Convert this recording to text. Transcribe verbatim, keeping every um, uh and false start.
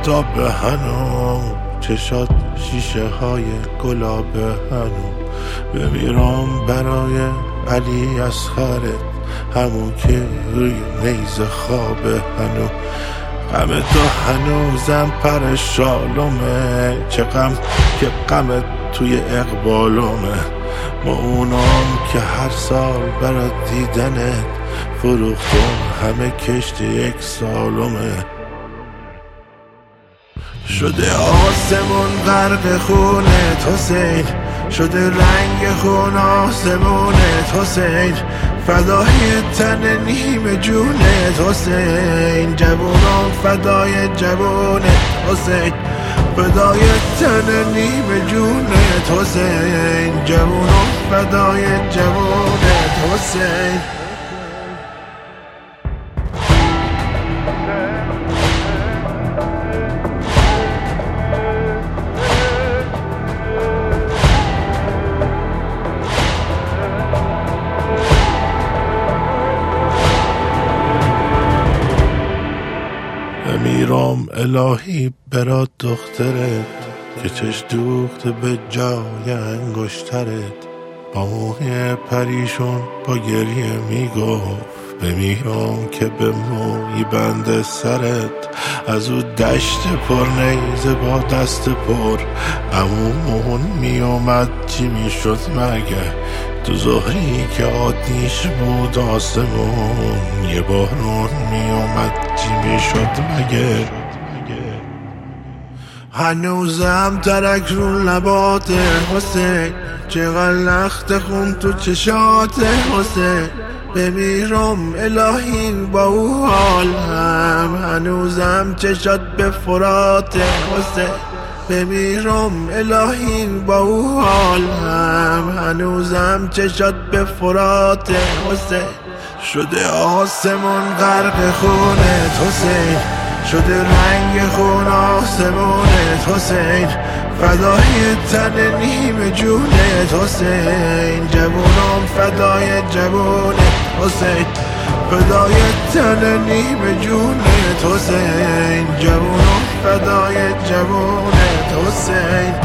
آفتاب هنو، چشات شیشه های گلاب هنو. بمیرم برای علی اصغرت، همون که روی نیز خواب هنو. غم تو هنوزم پر شالومه، چه غم که غمت توی اقبالومه. ما اونام که هر سال برای دیدنت فروختم همه کشت یک سالومه. شده آسمون غرق خونت حسین، شده رنگ خون آسمونت حسین. فدای تن نیم جونت حسین، جوونم فدای جوونت حسین. فدای تن نیم جونت حسین، جوونم فدای جوونت حسین. میرم الهی برات دخترت، که چش دوخته به جای انگشترت. با موی پریشون با گریه میگفت بمیرم که به موی بند سرت. از او دشت پر نیزه با دست پر، عمومون میومد چی میشد مگه؟ تو ظهری که آتیش بود آسمون، یه بارون میومد چی میشد مگه؟ هنوزم ترک رو لبات حسین، چقدر لخت خون تو چشات حسین. بمیرم الهی با او حال هم، هنوزم چشات به فرات حسین. بمیرم الهی با او حال هم، هنوزم چشات به فرات حسین. شده آسمون غرق خونت حسین، شده رنگ خون آسمونت حسین. فدای تن نیم جونت حسین، جوونم فدای جوونت حسین. فدای تن نیم جونت حسین، جوونم فدای جوونت حسین.